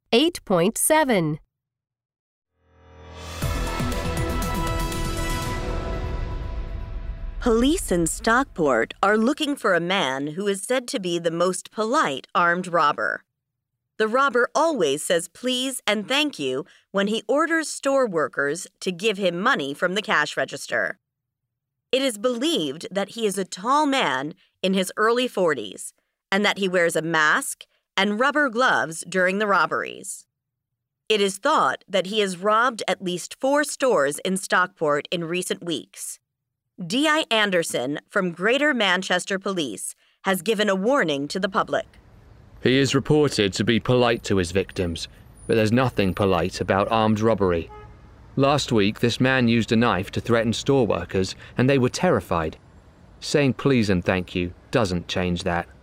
8.7. Police in Stockport are looking for a man who is said to be the most polite armed robber. The robber always says please and thank you when he orders store workers to give him money from the cash register. It is believed that he is a tall man in his early 40s and that he wears a mask and rubber gloves during the robberies. It is thought that he has robbed at least 4 stores in Stockport in recent weeks. D.I. Anderson from Greater Manchester Police has given a warning to the public. He is reported to be polite to his victims, but there's nothing polite about armed robbery. Last week, this man used a knife to threaten store workers, and they were terrified. Saying please and thank you doesn't change that.